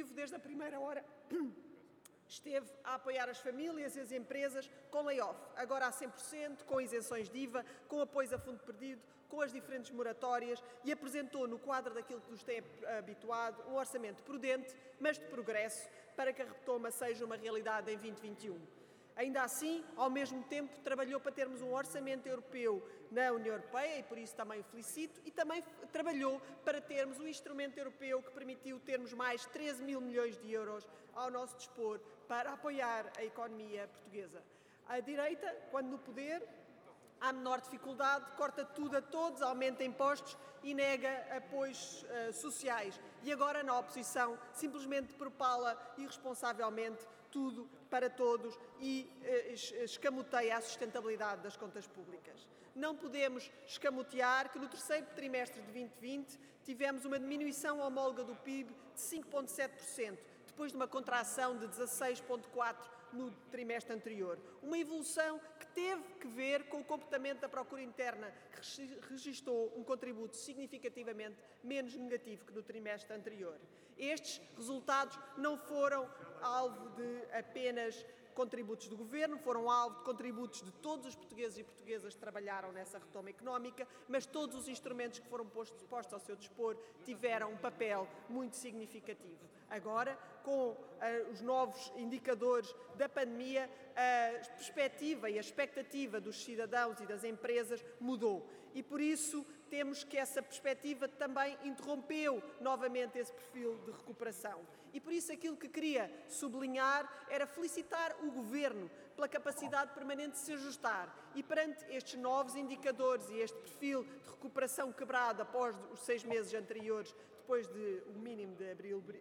Executivo, desde a primeira hora, esteve a apoiar as famílias e as empresas com layoff, agora a 100%, com isenções de IVA, com apoios a fundo perdido, com as diferentes moratórias e apresentou, no quadro daquilo que nos tem habituado, um orçamento prudente, mas de progresso, para que a retoma seja uma realidade em 2021. Ainda assim, ao mesmo tempo, trabalhou para termos um orçamento europeu na União Europeia, e por isso também o felicito, e também trabalhou para termos um instrumento europeu que permitiu termos mais 13 mil milhões de euros ao nosso dispor para apoiar a economia portuguesa. A direita, quando no poder, há menor dificuldade, corta tudo a todos, aumenta impostos e nega apoios sociais. E agora, na oposição, simplesmente propala irresponsavelmente tudo para todos e escamoteia a sustentabilidade das contas públicas. Não podemos escamotear que no terceiro trimestre de 2020 tivemos uma diminuição homóloga do PIB de 5,7%, depois de uma contração de 16,4% no trimestre anterior. Uma evolução que teve que ver com o comportamento da procura interna, que registrou um contributo significativamente menos negativo que no trimestre anterior. Estes resultados não foram alvo de apenas contributos do Governo, foram alvo de contributos de todos os portugueses e portuguesas que trabalharam nessa retoma económica, mas todos os instrumentos que foram postos ao seu dispor tiveram um papel muito significativo. Agora, com os novos indicadores da pandemia, a perspectiva e a expectativa dos cidadãos e das empresas mudou. E, por isso, temos que essa perspectiva também interrompeu novamente esse perfil de recuperação. E, por isso, aquilo que queria sublinhar era felicitar o Governo pela capacidade permanente de se ajustar. E, perante estes novos indicadores e este perfil de recuperação quebrado após os 6 meses anteriores, depois do mínimo de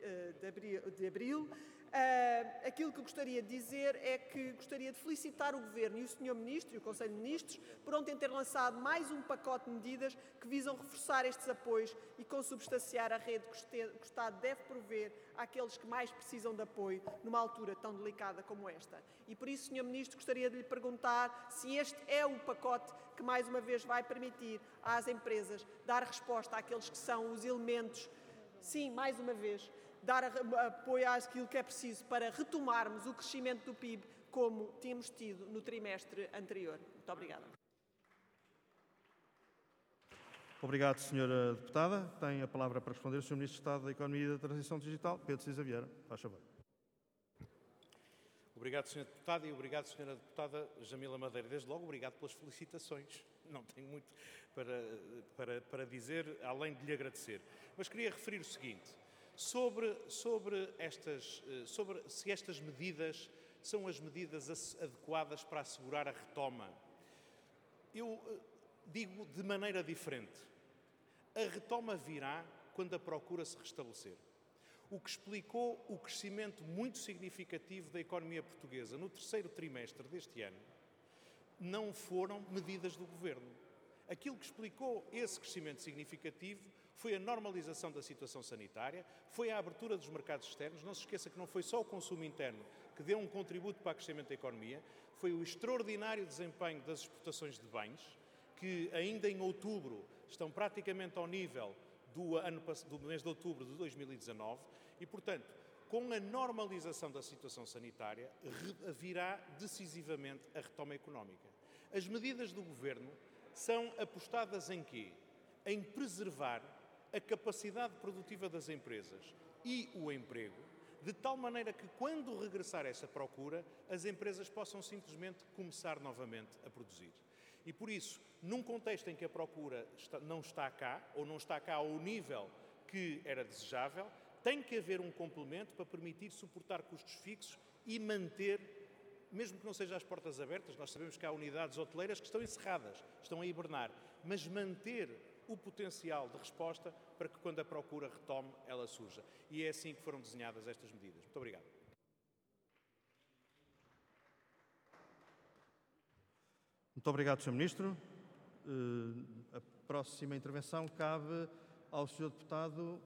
abril, aquilo que gostaria de dizer é que gostaria de felicitar o Governo e o Sr. Ministro e o Conselho de Ministros por ontem ter lançado mais um pacote de medidas que visam reforçar estes apoios e consubstanciar a rede que o Estado deve prover àqueles que mais precisam de apoio numa altura tão delicada como esta. E por isso, Sr. Ministro, gostaria de lhe perguntar se este é o pacote que mais uma vez vai permitir às empresas dar resposta àqueles que são os elementos, sim, mais uma vez, dar apoio àquilo que é preciso para retomarmos o crescimento do PIB como tínhamos tido no trimestre anterior. Muito obrigada. Obrigado, Sra. Deputada. Tem a palavra para responder o Sr. Ministro de Estado da Economia e da Transição Digital, Pedro Cisa Vieira. Faz favor. Obrigado, Sra. Deputada, e obrigado, Sra. Deputada Jamila Madeira. Desde logo, obrigado pelas felicitações. Não tenho muito para dizer, além de lhe agradecer. Mas queria referir o seguinte, sobre se estas medidas são as medidas adequadas para assegurar a retoma. Eu digo de maneira diferente. A retoma virá quando a procura se restabelecer. O que explicou o crescimento muito significativo da economia portuguesa no terceiro trimestre deste ano não foram medidas do Governo. Aquilo que explicou esse crescimento significativo foi a normalização da situação sanitária, foi a abertura dos mercados externos. Não se esqueça que não foi só o consumo interno que deu um contributo para o crescimento da economia, foi o extraordinário desempenho das exportações de bens, que ainda em outubro estão praticamente ao nível do mês de outubro de 2019 e, portanto, com a normalização da situação sanitária, virá decisivamente a retoma económica. As medidas do Governo são apostadas em quê? Em preservar a capacidade produtiva das empresas e o emprego, de tal maneira que, quando regressar essa procura, as empresas possam simplesmente começar novamente a produzir. E, por isso, num contexto em que a procura não está cá, ou não está cá ao nível que era desejável, tem que haver um complemento para permitir suportar custos fixos e manter, mesmo que não seja às portas abertas, nós sabemos que há unidades hoteleiras que estão encerradas, estão a hibernar, mas manter o potencial de resposta para que, quando a procura retome, ela surja. E é assim que foram desenhadas estas medidas. Muito obrigado. Muito obrigado, Sr. Ministro. A próxima intervenção cabe ao Sr. Deputado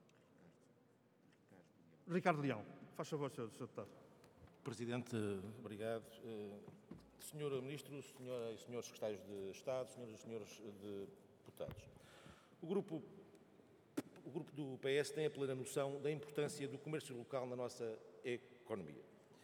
Ricardo Leão. Faz favor, Sr. Deputado. Presidente, obrigado. Sr. Ministro, Senhora e Senhores Secretários de Estado, Senhoras e Senhores deputados. O Grupo o grupo do PS tem a plena noção da importância do comércio local na nossa economia.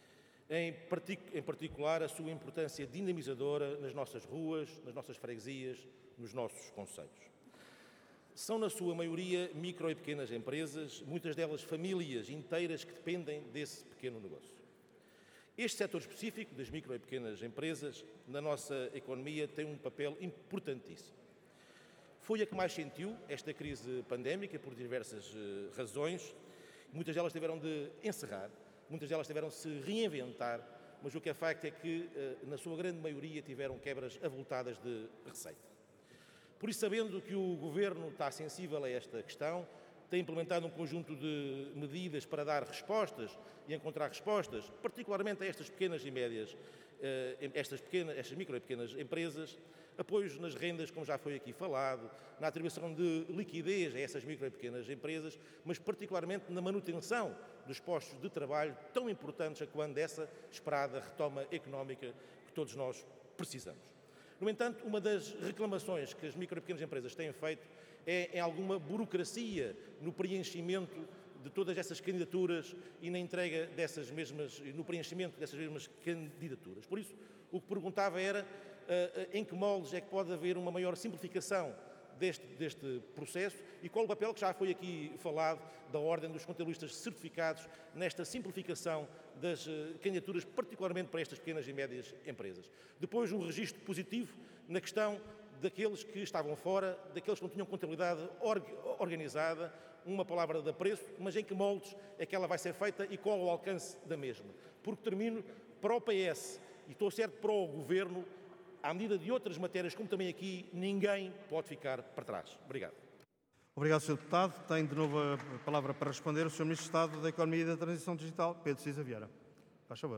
Em particular, a sua importância dinamizadora nas nossas ruas, nas nossas freguesias, nos nossos concelhos. São, na sua maioria, micro e pequenas empresas, muitas delas famílias inteiras que dependem desse pequeno negócio. Este setor específico das micro e pequenas empresas na nossa economia tem um papel importantíssimo. Foi a que mais sentiu esta crise pandémica por diversas razões. Muitas delas tiveram de encerrar, muitas delas tiveram de se reinventar, mas o que é facto é que, na sua grande maioria, tiveram quebras avultadas de receita. Por isso, sabendo que o Governo está sensível a esta questão, tem implementado um conjunto de medidas para dar respostas e encontrar respostas, particularmente a estas pequenas e médias, estas micro e pequenas empresas, apoios nas rendas, como já foi aqui falado, na atribuição de liquidez a essas micro e pequenas empresas, mas particularmente na manutenção dos postos de trabalho tão importantes a quando essa esperada retoma económica que todos nós precisamos. No entanto, uma das reclamações que as micro e pequenas empresas têm feito é alguma burocracia no preenchimento de todas essas candidaturas e na entrega no preenchimento dessas mesmas candidaturas. Por isso, o que perguntava era em que moldes é que pode haver uma maior simplificação deste processo e qual o papel que já foi aqui falado da Ordem dos Contabilistas Certificados nesta simplificação das candidaturas, particularmente para estas pequenas e médias empresas. Depois, um registro positivo na questão daqueles que estavam fora, daqueles que não tinham contabilidade organizada, uma palavra de apreço, mas em que moldes é que ela vai ser feita e qual o alcance da mesma. Porque termino, para o PS, e estou certo para o Governo, à medida de outras matérias, como também aqui, ninguém pode ficar para trás. Obrigado. Obrigado, Sr. Deputado. Tem de novo a palavra para responder o Sr. Ministro de Estado da Economia e da Transição Digital, Pedro Cisa Vieira. Faz favor.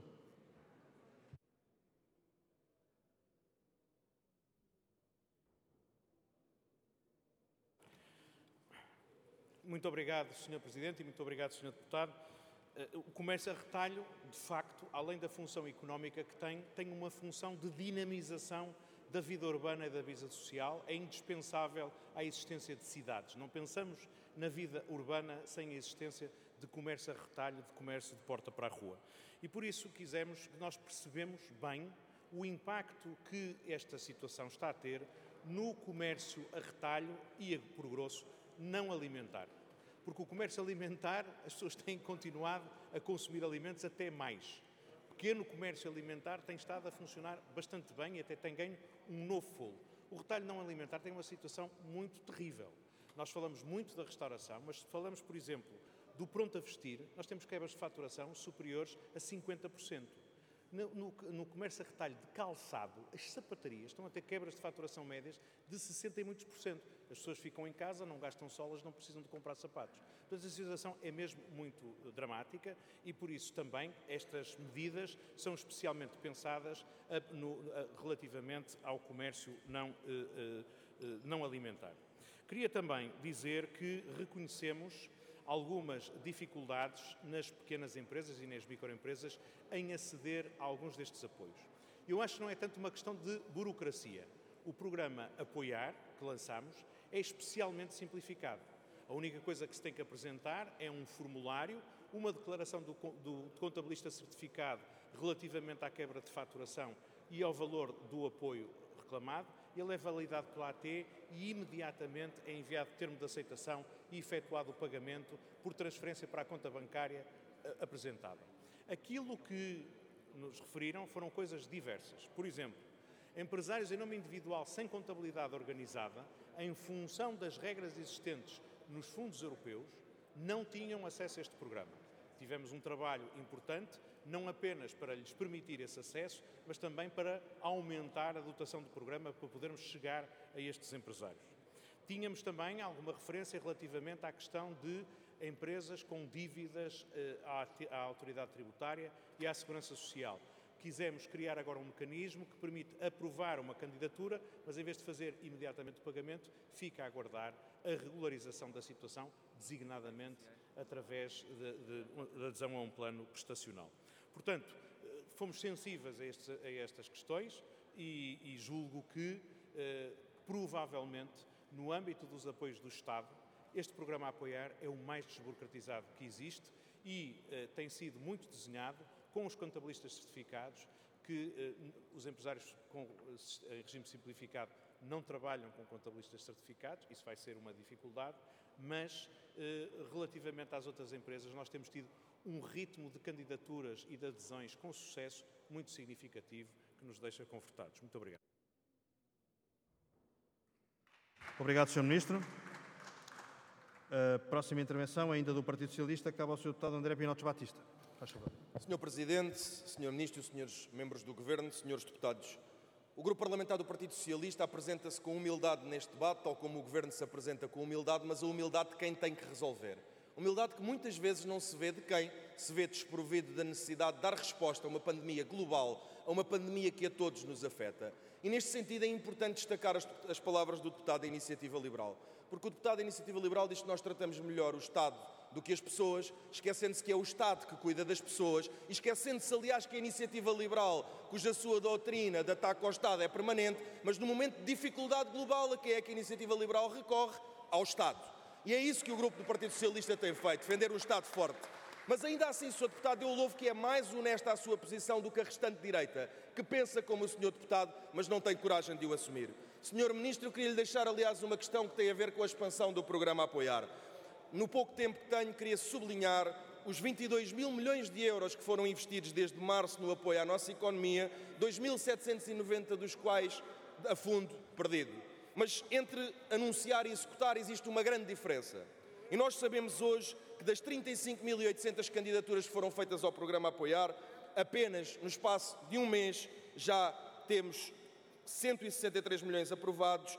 Muito obrigado, Sr. Presidente, e muito obrigado, Sr. Deputado. O comércio a retalho, de facto, além da função económica que tem uma função de dinamização da vida urbana e da vida social. É indispensável à existência de cidades. Não pensamos na vida urbana sem a existência de comércio a retalho, de comércio de porta para a rua. E por isso nós percebemos bem o impacto que esta situação está a ter no comércio a retalho e, por grosso, não alimentar. Porque o comércio alimentar, as pessoas têm continuado a consumir alimentos até mais. O pequeno comércio alimentar tem estado a funcionar bastante bem e até tem ganho um novo fôlego. O retalho não alimentar tem uma situação muito terrível. Nós falamos muito da restauração, mas se falamos, por exemplo, do pronto a vestir, nós temos quebras de faturação superiores a 50%. No comércio a retalho de calçado, as sapatarias estão a ter quebras de faturação médias de 60 e muitos %. As pessoas ficam em casa, não gastam solas, não precisam de comprar sapatos. Portanto, a situação é mesmo muito dramática e, por isso, também estas medidas são especialmente pensadas relativamente ao comércio não alimentar. Queria também dizer que reconhecemos algumas dificuldades nas pequenas empresas e nas microempresas em aceder a alguns destes apoios. Eu acho que não é tanto uma questão de burocracia. O programa Apoiar, que lançamos, é especialmente simplificado. A única coisa que se tem que apresentar é um formulário, uma declaração do contabilista certificado relativamente à quebra de faturação e ao valor do apoio reclamado. Ele é validado pela AT e imediatamente é enviado termo de aceitação e efetuado o pagamento por transferência para a conta bancária apresentada. Aquilo que nos referiram foram coisas diversas. Por exemplo, empresários em nome individual sem contabilidade organizada, em função das regras existentes nos fundos europeus, não tinham acesso a este programa. Tivemos um trabalho importante, não apenas para lhes permitir esse acesso, mas também para aumentar a dotação do programa para podermos chegar a estes empresários. Tínhamos também alguma referência relativamente à questão de empresas com dívidas à autoridade tributária e à segurança social. Quisemos criar agora um mecanismo que permite aprovar uma candidatura, mas em vez de fazer imediatamente o pagamento, fica a aguardar a regularização da situação, designadamente através da adesão a um plano prestacional. Portanto, fomos sensíveis a estas questões e julgo que, provavelmente, no âmbito dos apoios do Estado, Este programa a apoiar é o mais desburocratizado que existe e tem sido muito desenhado com os contabilistas certificados, que os empresários em regime simplificado não trabalham com contabilistas certificados, isso vai ser uma dificuldade, mas relativamente às outras empresas nós temos tido um ritmo de candidaturas e de adesões com sucesso muito significativo que nos deixa confortados. Muito obrigado. Obrigado, Sr. Ministro. A próxima intervenção, ainda do Partido Socialista, cabe ao Sr. Deputado André Pinotes Batista. Faz favor. Sr. Presidente, Sr. Ministro, Srs. Membros do Governo, Srs. Deputados, o Grupo Parlamentar do Partido Socialista apresenta-se com humildade neste debate, tal como o Governo se apresenta com humildade, mas a humildade de quem tem que resolver. Humildade que muitas vezes não se vê de quem se vê desprovido da necessidade de dar resposta a uma pandemia global, a uma pandemia que a todos nos afeta. E neste sentido é importante destacar as palavras do deputado da Iniciativa Liberal, porque o deputado da Iniciativa Liberal diz que nós tratamos melhor o Estado do que as pessoas, esquecendo-se que é o Estado que cuida das pessoas e esquecendo-se, aliás, que a Iniciativa Liberal, cuja sua doutrina de ataque ao Estado é permanente, mas no momento de dificuldade global, a que é que a Iniciativa Liberal recorre? Ao Estado. E é isso que o Grupo do Partido Socialista tem feito, defender um Estado forte. Mas ainda assim, Sr. Deputado, eu louvo que é mais honesta a sua posição do que a restante direita, que pensa como o Sr. Deputado, mas não tem coragem de o assumir. Sr. Ministro, eu queria lhe deixar, aliás, uma questão que tem a ver com a expansão do programa a apoiar. No pouco tempo que tenho, queria sublinhar os 22 mil milhões de euros que foram investidos desde março no apoio à nossa economia, 2.790 dos quais a fundo perdido. Mas entre anunciar e executar existe uma grande diferença. E nós sabemos hoje que das 35.800 candidaturas que foram feitas ao programa Apoiar, apenas no espaço de um mês já temos 163 milhões aprovados,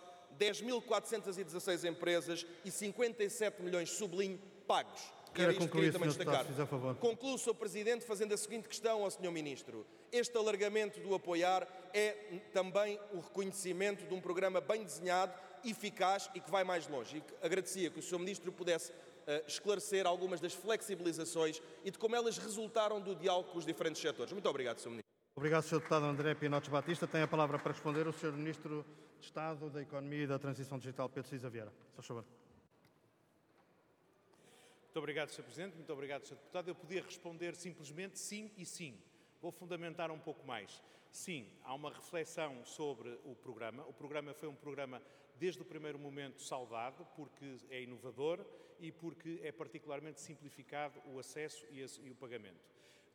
10.416 empresas e 57 milhões, sublinho, pagos. Quero concluir, Sr. Deputado, se fizer favor. Concluo, Sr. Presidente, fazendo a seguinte questão ao Sr. Ministro. Este alargamento do Apoiar é também o reconhecimento de um programa bem desenhado, eficaz e que vai mais longe. E agradecia que o Sr. Ministro pudesse esclarecer algumas das flexibilizações e de como elas resultaram do diálogo com os diferentes setores. Muito obrigado, Sr. Ministro. Obrigado, Sr. Deputado André Pinotes Batista. Tem a palavra para responder o Sr. Ministro de Estado da Economia e da Transição Digital, Pedro Cisa Vieira. Faz favor. Muito obrigado, Sr. Presidente. Muito obrigado, Sr. Deputado. Eu podia responder simplesmente sim e sim. Vou fundamentar um pouco mais. Sim, há uma reflexão sobre o programa. O programa foi um programa, desde o primeiro momento, saudado, porque é inovador e porque é particularmente simplificado o acesso e o pagamento.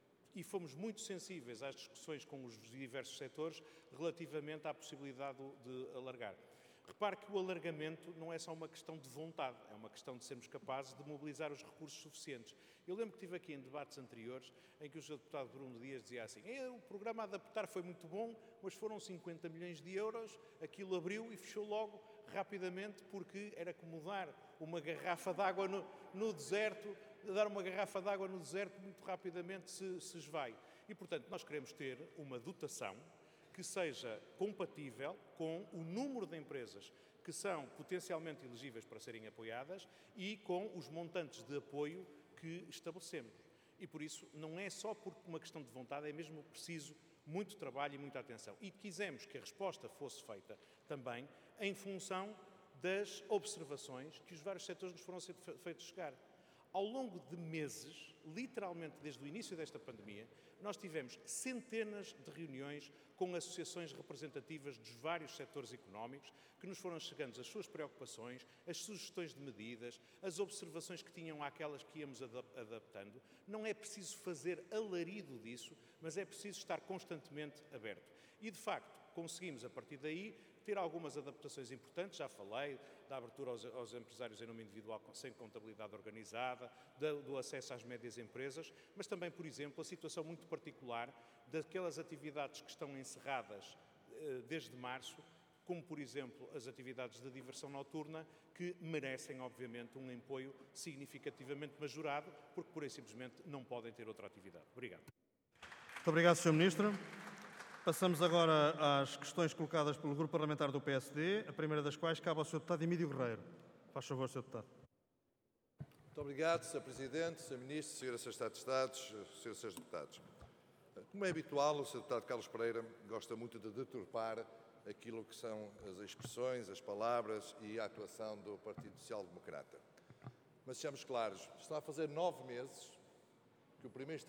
E fomos muito sensíveis às discussões com os diversos setores relativamente à possibilidade de alargar. Repare que o alargamento não é só uma questão de vontade, é uma questão de sermos capazes de mobilizar os recursos suficientes. Eu lembro que estive aqui em debates anteriores em que o Sr. Deputado Bruno Dias dizia assim: o programa a adaptar foi muito bom, mas foram 50 milhões de euros, aquilo abriu e fechou logo rapidamente porque era como dar uma garrafa de água no deserto, dar uma garrafa de água no deserto muito rapidamente se esvai. E, portanto, nós queremos ter uma dotação que seja compatível com o número de empresas que são potencialmente elegíveis para serem apoiadas e com os montantes de apoio que estabelecemos. E por isso não é só por uma questão de vontade, é mesmo preciso muito trabalho e muita atenção. E quisemos que a resposta fosse feita também em função das observações que os vários setores nos foram feitos chegar. Ao longo de meses, literalmente desde o início desta pandemia, nós tivemos centenas de reuniões com associações representativas dos vários setores económicos que nos foram chegando as suas preocupações, as sugestões de medidas, as observações que tinham àquelas que íamos adaptando. Não é preciso fazer alarido disso, mas é preciso estar constantemente aberto. E, de facto, conseguimos, a partir daí, ter algumas adaptações importantes, já falei da abertura aos empresários em nome individual sem contabilidade organizada, do acesso às médias empresas, mas também, por exemplo, a situação muito particular daquelas atividades que estão encerradas desde março, como, por exemplo, as atividades de diversão noturna, que merecem, obviamente, um apoio significativamente majorado, porque, pura e simplesmente, não podem ter outra atividade. Obrigado. Muito obrigado, Sr. Ministro. Passamos agora às questões colocadas pelo Grupo Parlamentar do PSD, a primeira das quais cabe ao Sr. Deputado Emílio Guerreiro. Faz favor, Sr. Deputado. Muito obrigado, Sr. Presidente, Sr. Ministro, Sr. Secretário de Estado, Srs. e Srs. Deputados. Como é habitual, o Sr. Deputado Carlos Pereira gosta muito de deturpar aquilo que são as expressões, as palavras e a atuação do Partido Social Democrata. Mas sejamos claros, está a fazer 9 meses que o Primeiro